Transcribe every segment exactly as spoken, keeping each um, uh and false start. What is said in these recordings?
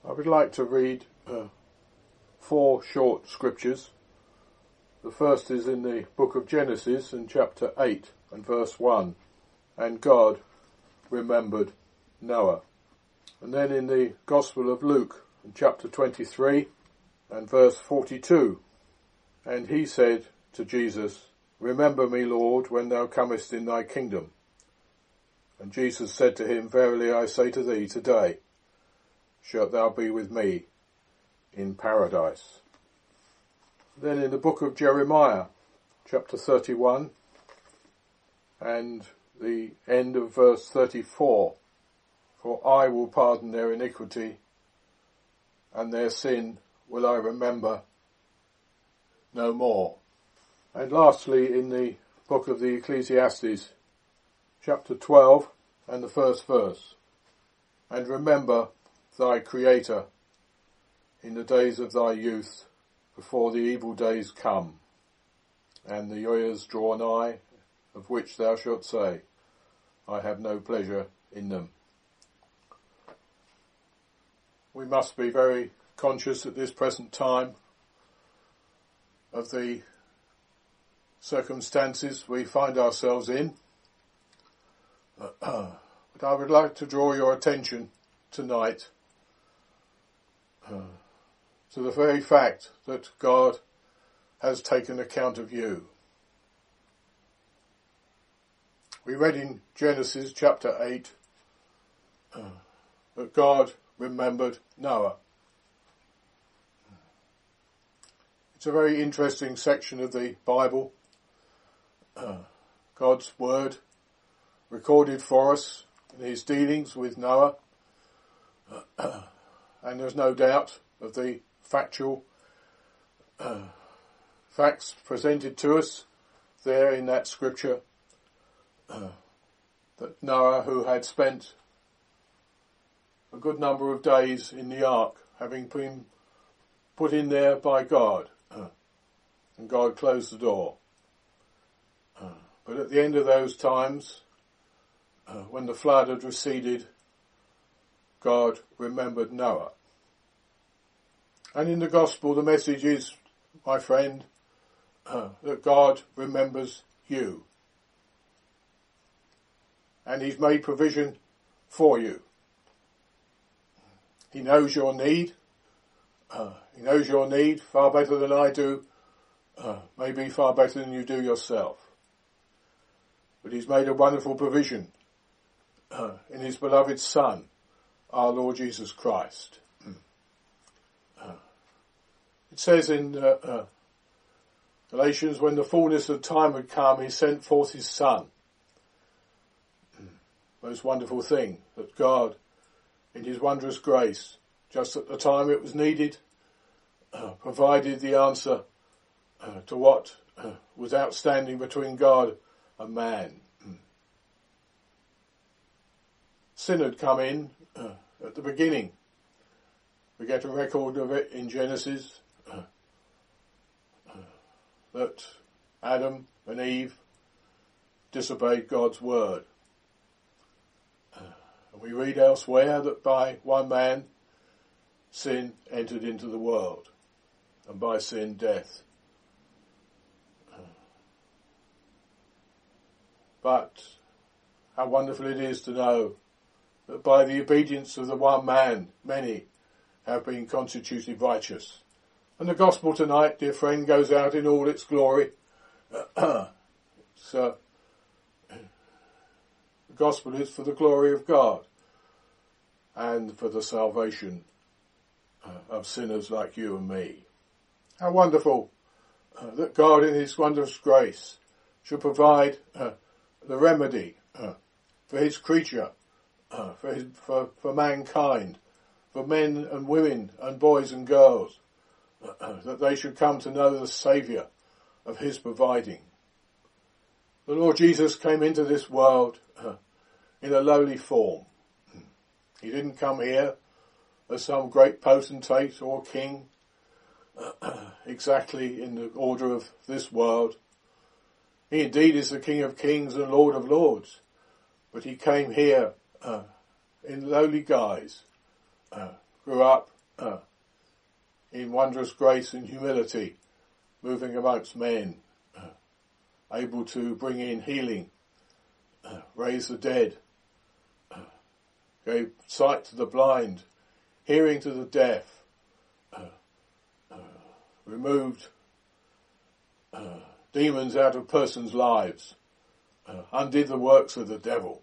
I would like to read uh, four short scriptures. The first is in the book of Genesis in chapter eight and verse one. And God remembered Noah. And then in the Gospel of Luke in chapter twenty-three and verse forty-two. And he said to Jesus, Remember me, Lord, when thou comest in thy kingdom. And Jesus said to him, Verily I say to thee, today shalt thou be with me in paradise. Then in the book of Jeremiah, chapter thirty-one, and the end of verse thirty-four, For I will pardon their iniquity, and their sin will I remember no more. And lastly, in the book of the Ecclesiastes, chapter twelve, and the first verse, And remember thy Creator in the days of thy youth, before the evil days come, and the years draw nigh, of which thou shalt say, I have no pleasure in them. We must be very conscious at this present time of the circumstances we find ourselves in. But I would like to draw your attention tonight uh, to the very fact that God has taken account of you. We read in Genesis chapter eight uh, that God remembered Noah. It's a very interesting section of the Bible. Uh, God's word recorded for us in his dealings with Noah. Uh, and there's no doubt of the factual uh, facts presented to us there in that scripture. Uh, that Noah, who had spent a good number of days in the ark, having been put in there by God, uh, and God closed the door. Uh, but at the end of those times, uh, when the flood had receded, God remembered Noah. And in the gospel, the message is, my friend, uh, that God remembers you. And he's made provision for you. He knows your need. Uh, he knows your need far better than I do. Uh, maybe far better than you do yourself. But he's made a wonderful provision uh, in his beloved Son, our Lord Jesus Christ. Uh, it says in uh, uh, Galatians, when the fullness of time had come, he sent forth his Son. Most wonderful thing that God, in his wondrous grace, just at the time it was needed, uh, provided the answer uh, to what uh, was outstanding between God and man. Sin had come in uh, at the beginning. We get a record of it in Genesis, uh, uh, that Adam and Eve disobeyed God's word. We read elsewhere that by one man sin entered into the world, and by sin death. But how wonderful it is to know that by the obedience of the one man, many have been constituted righteous. And the gospel tonight, dear friend, goes out in all its glory. So, the gospel is for the glory of God and for the salvation uh, of sinners like you and me. How wonderful uh, that God in his wondrous grace should provide uh, the remedy uh, for his creature, uh, for, his, for, for mankind, for men and women and boys and girls, uh, that they should come to know the Saviour of his providing. The Lord Jesus came into this world uh, in a lowly form. He didn't come here as some great potentate or king, uh, exactly in the order of this world. He indeed is the King of Kings and Lord of Lords, but he came here uh, in lowly guise, uh, grew up uh, in wondrous grace and humility, moving amongst men, uh, able to bring in healing, uh, raise the dead, uh, gave sight to the blind, hearing to the deaf, uh, uh, removed uh, demons out of persons' lives, uh, undid the works of the devil.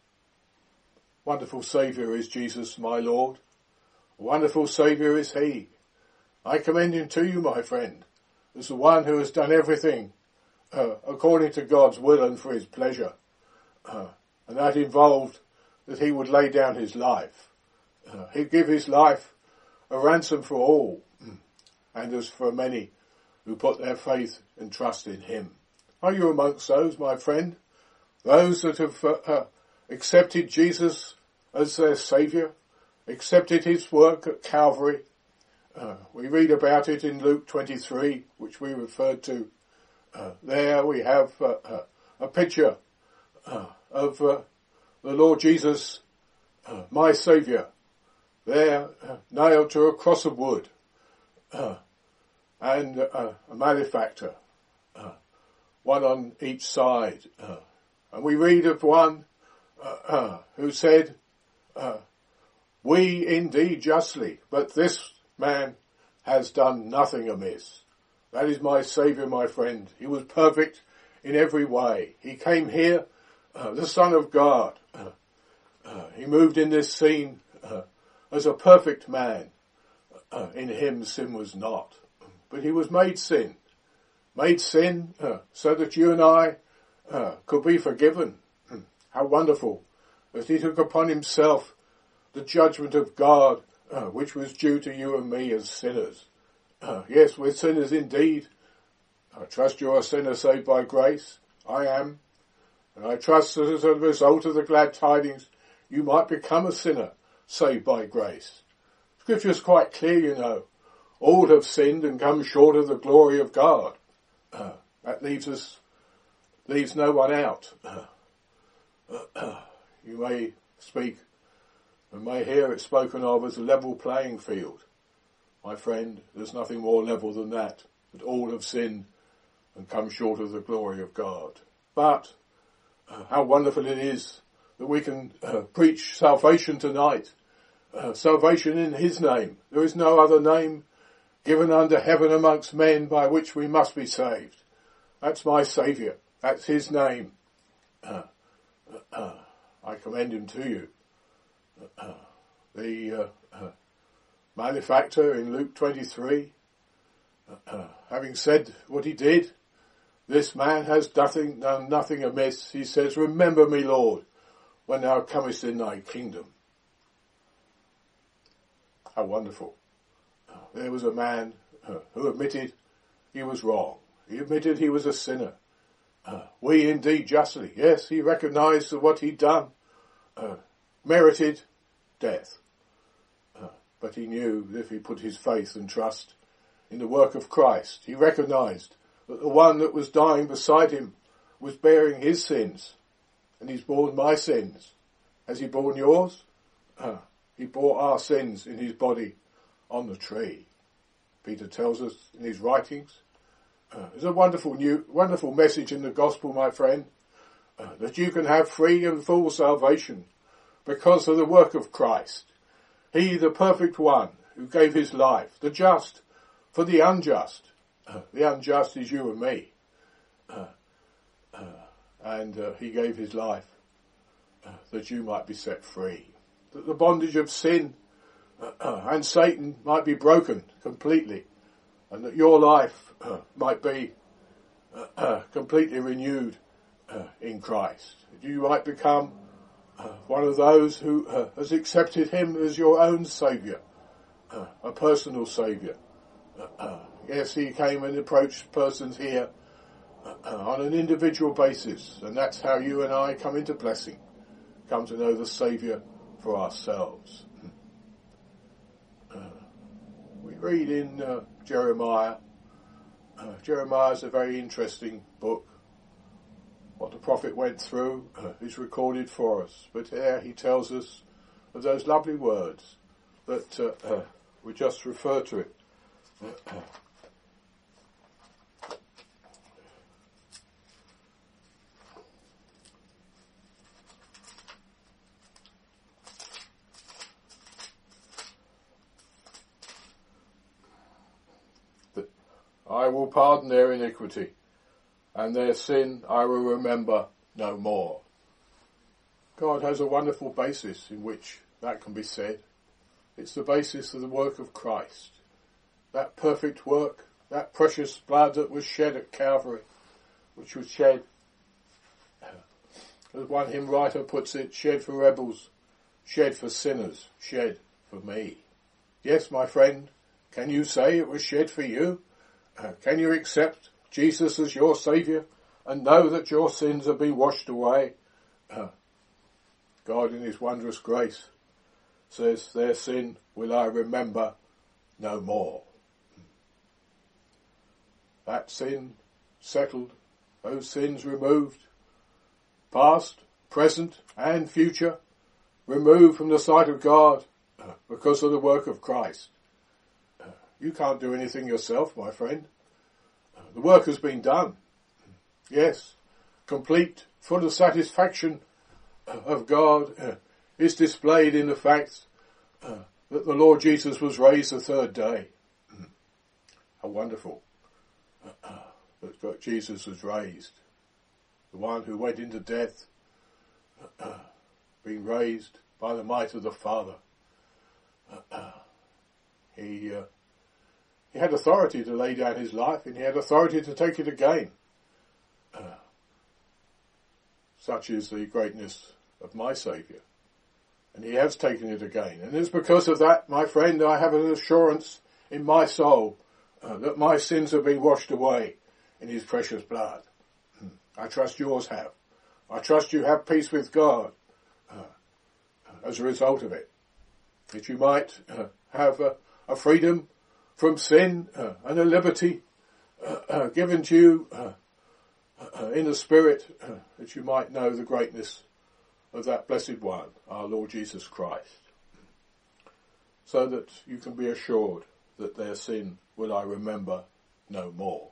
Wonderful Saviour is Jesus, my Lord. Wonderful Saviour is He. I commend Him to you, my friend, as the one who has done everything uh, according to God's will and for His pleasure. Uh, and that involved that He would lay down His life. Uh, He'd give His life a ransom for all, and as for many who put their faith and trust in Him. Are you amongst those, my friend? Those that have uh, uh, accepted Jesus as their Saviour, accepted His work at Calvary. Uh, we read about it in Luke twenty-three, which we referred to. Uh, there we have uh, uh, a picture uh, of uh, the Lord Jesus, uh, my Saviour, there uh, nailed to a cross of wood, uh, and uh, a malefactor, uh, one on each side. Uh, and we read of one uh, uh, who said, uh, we indeed justly, but this man has done nothing amiss. That is my Saviour, my friend. He was perfect in every way. He came here, uh, the Son of God. Uh, uh, he moved in this scene uh, as a perfect man. Uh, in Him sin was not. But He was made sin. Made sin uh, so that you and I uh, could be forgiven. How wonderful that He took upon Himself the judgment of God, uh, which was due to you and me as sinners. Uh, yes, we're sinners indeed. I trust you're a sinner saved by grace. I am. And I trust that as a result of the glad tidings, you might become a sinner saved by grace. Scripture's quite clear, you know. All have sinned and come short of the glory of God. Uh, that leaves us, leaves no one out. Uh, uh, you may speak and may hear it spoken of as a level playing field. My friend, there's nothing more level than that, that all have sinned and come short of the glory of God. But uh, how wonderful it is that we can uh, preach salvation tonight, uh, salvation in His name. There is no other name given under heaven amongst men by which we must be saved. That's my Saviour. That's His name. Uh, uh, uh, I commend Him to you. Uh, the uh, uh, malefactor in Luke twenty-three, uh, uh, having said what he did, this man has nothing, done nothing amiss. He says, remember me, Lord, when thou comest in thy kingdom. How wonderful. Uh, there was a man uh, who admitted he was wrong. He admitted he was a sinner. Uh, we indeed justly, yes, he recognised that what he'd done uh, merited death. Uh, but he knew that if he put his faith and trust in the work of Christ, he recognised that the one that was dying beside him was bearing his sins, and he's borne my sins. Has he borne yours? Uh, he bore our sins in his body on the tree. Peter tells us in his writings. Uh, there's a wonderful new, wonderful message in the gospel, my friend, uh, that you can have free and full salvation because of the work of Christ. He, the perfect one, who gave his life, the just for the unjust. Uh, the unjust is you and me. Uh, uh, and uh, he gave his life uh, that you might be set free. That the bondage of sin uh, uh, and Satan might be broken completely. And that your life uh, might be uh, uh, completely renewed uh, in Christ. That you might become uh, one of those who uh, has accepted him as your own Saviour, uh, a personal Saviour. Uh, uh, yes, he came and approached persons here uh, uh, on an individual basis, and that's how you and I come into blessing, come to know the Saviour for ourselves. Uh, we read in uh, Jeremiah. Uh, Jeremiah is a very interesting book. What the prophet went through uh, is recorded for us. But here he tells us of those lovely words that uh, uh, we just refer to it. I will pardon their iniquity, and their sin I will remember no more. God has a wonderful basis in which that can be said. It's the basis of the work of Christ. That perfect work, that precious blood that was shed at Calvary, which was shed, as one hymn writer puts it, shed for rebels, shed for sinners, shed for me. Yes, my friend, can you say it was shed for you? Uh, can you accept Jesus as your Saviour and know that your sins have been washed away? Uh, God in his wondrous grace says, their sin will I remember no more. That sin settled, those sins removed, past, present and future, removed from the sight of God uh, because of the work of Christ. Uh, you can't do anything yourself, my friend. Uh, the work has been done. Yes, complete, full of satisfaction uh, of God uh, is displayed in the fact uh, that the Lord Jesus was raised the third day. Mm. How wonderful uh, uh, that God, Jesus was raised. The one who went into death, uh, uh, being raised by the might of the Father. Uh, uh, he, uh, he had authority to lay down his life, and he had authority to take it again. Uh, such is the greatness of my Saviour. And he has taken it again. And it's because of that, my friend, I have an assurance in my soul uh, that my sins have been washed away in his precious blood. I trust yours have. I trust you have peace with God uh, as a result of it. That you might uh, have a, a freedom from sin uh, and a liberty uh, uh, given to you uh, uh, in the Spirit, uh, that you might know the greatness of that blessed one, our Lord Jesus Christ. So that you can be assured that their sin will I remember no more.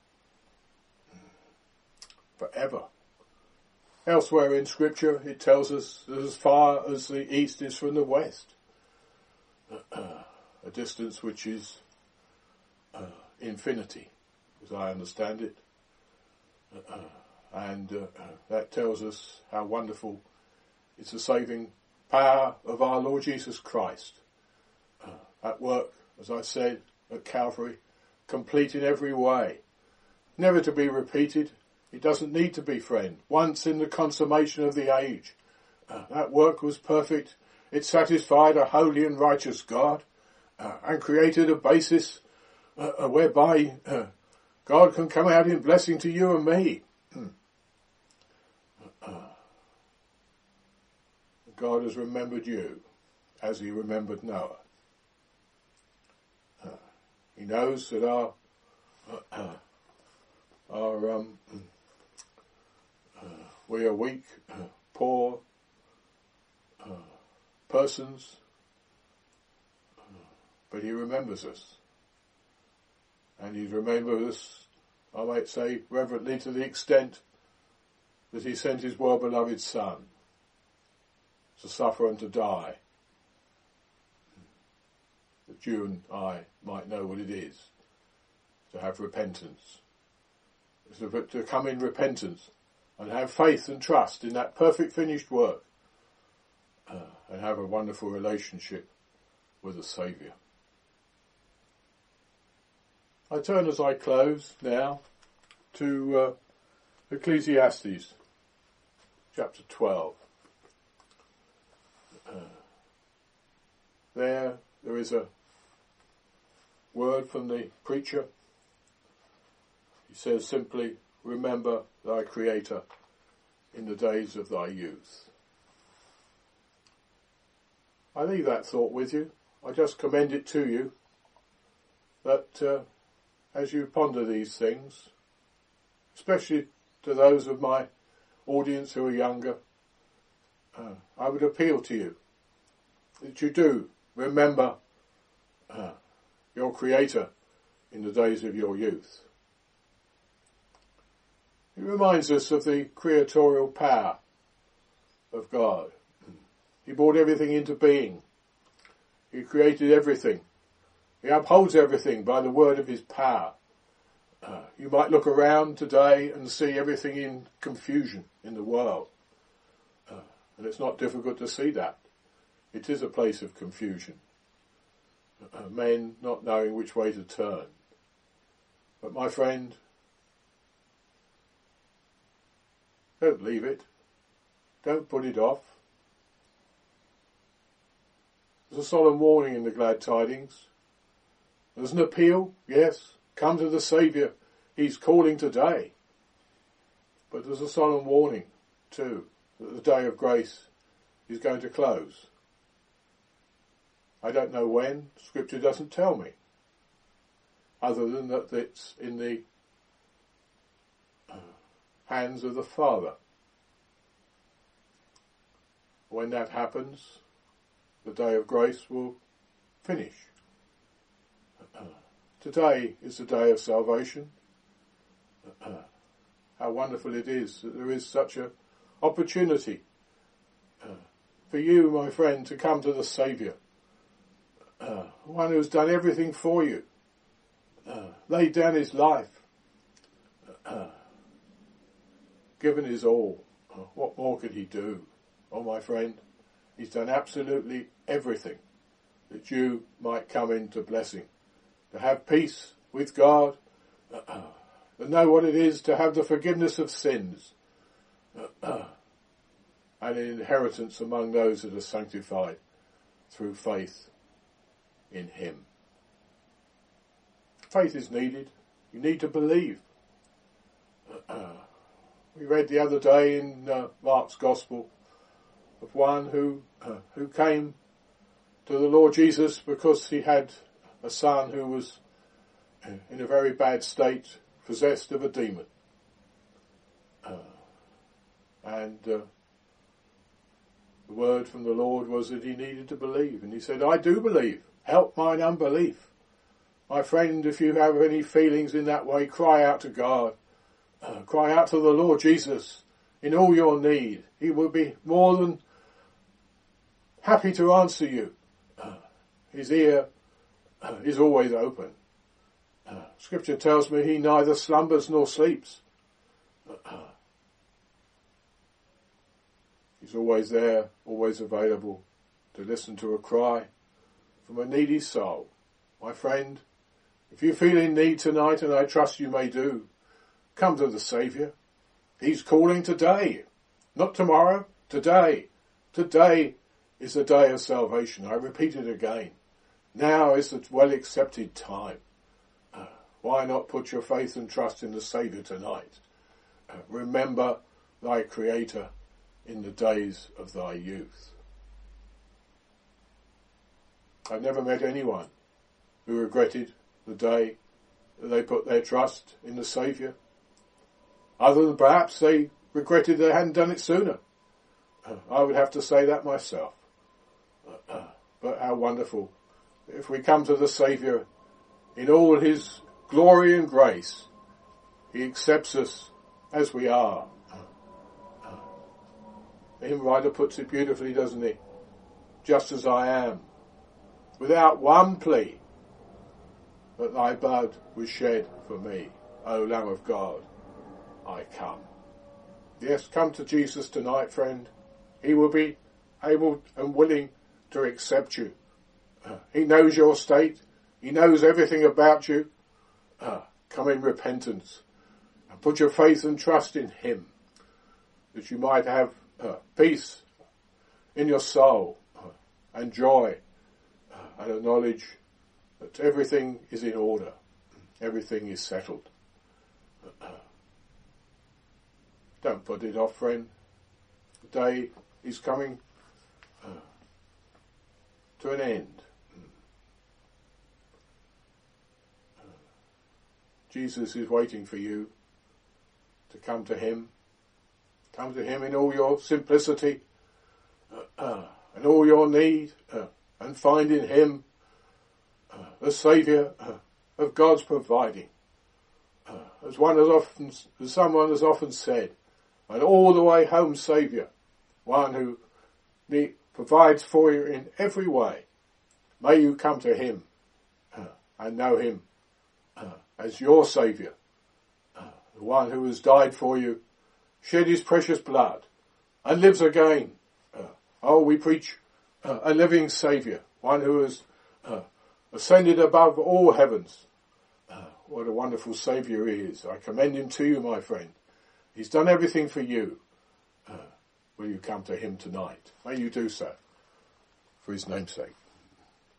Forever. Elsewhere in Scripture it tells us that as far as the east is from the west, uh, a distance which is uh, infinity, as I understand it. Uh, and uh, that tells us how wonderful is the saving power of our Lord Jesus Christ. Uh, at work, as I said, at Calvary, complete in every way, never to be repeated. It doesn't need to be, friend. Once in the consummation of the age, uh, that work was perfect. It satisfied a holy and righteous God uh, and created a basis uh, whereby uh, God can come out in blessing to you and me. uh, God has remembered you as he remembered Noah. Uh, he knows that our uh, our um, Uh, we are weak, uh, poor uh, persons, uh, but he remembers us. And he remembers us, I might say, reverently to the extent that he sent his well-beloved Son to suffer and to die, that you and I might know what it is to have repentance, to, to come in repentance, and have faith and trust in that perfect finished work, uh, and have a wonderful relationship with the Saviour. I turn as I close now to uh, Ecclesiastes chapter twelve. Uh, there, there is a word from the preacher. He says simply, remember thy Creator in the days of thy youth. I leave that thought with you. I just commend it to you that uh, as you ponder these things, especially to those of my audience who are younger, uh, I would appeal to you that you do remember uh, your Creator in the days of your youth. It reminds us of the creatorial power of God. He brought everything into being. He created everything. He upholds everything by the word of his power. Uh, you might look around today and see everything in confusion in the world. Uh, and it's not difficult to see that. It is a place of confusion. Uh, men not knowing which way to turn. But my friend, don't leave it. Don't put it off. There's a solemn warning in the glad tidings. There's an appeal, yes. Come to the Saviour. He's calling today. But there's a solemn warning, too, that the day of grace is going to close. I don't know when. Scripture doesn't tell me. Other than that it's in the hands of the Father. When that happens, the day of grace will finish. Today is the day of salvation. How wonderful it is that there is such an opportunity for you, my friend, to come to the Saviour, one who's done everything for you, laid down his life, given his all. What more could he do? Oh, my friend, he's done absolutely everything that you might come into blessing, to have peace with God, uh, to know what it is to have the forgiveness of sins, uh, and an inheritance among those that are sanctified through faith in him. Faith is needed. You need to believe. Uh, we read the other day in uh, Mark's Gospel of one who uh, who came to the Lord Jesus because he had a son who was in a very bad state, possessed of a demon. Uh, and uh, the word from the Lord was that he needed to believe. And he said, I do believe. Help mine unbelief. My friend, if you have any feelings in that way, cry out to God. Uh, cry out to the Lord Jesus in all your need. He will be more than happy to answer you. Uh, his ear uh, is always open. Uh, scripture tells me he neither slumbers nor sleeps. Uh, he's always there, always available to listen to a cry from a needy soul. My friend, if you feel in need tonight, and I trust you may do, come to the Saviour. He's calling today, not tomorrow, today. Today is the day of salvation. I repeat it again. Now is the well-accepted time. Uh, why not put your faith and trust in the Saviour tonight? Uh, remember thy Creator in the days of thy youth. I've never met anyone who regretted the day that they put their trust in the Saviour, other than perhaps they regretted they hadn't done it sooner. Uh, I would have to say that myself. Uh, uh, but how wonderful if we come to the Saviour in all his glory and grace. He accepts us as we are. Uh, uh, the hymn writer puts it beautifully, doesn't he? Just as I am, without one plea, but thy blood was shed for me, O Lamb of God, I come. Yes, come to Jesus tonight, friend. He will be able and willing to accept you. Uh, he knows your state. He knows everything about you. Uh, come in repentance and put your faith and trust in him, that you might have uh, peace in your soul uh, and joy uh, and a knowledge that everything is in order. Everything is settled. Uh, don't put it off, friend. The day is coming uh, to an end. Uh, Jesus is waiting for you to come to him. Come to him in all your simplicity uh, uh, and all your need uh, and find in him uh, a saviour of God's providing. As one has often, as someone has often said, an all the way home saviour, one who need, provides for you in every way. May you come to him uh, and know him uh, as your saviour, uh, the one who has died for you, shed his precious blood, and lives again. Uh, oh, we preach uh, a living saviour, one who has uh, ascended above all heavens. Uh, what a wonderful saviour he is. I commend him to you, my friend. He's done everything for you. Uh, will you come to him tonight? May you do so, for his name's sake.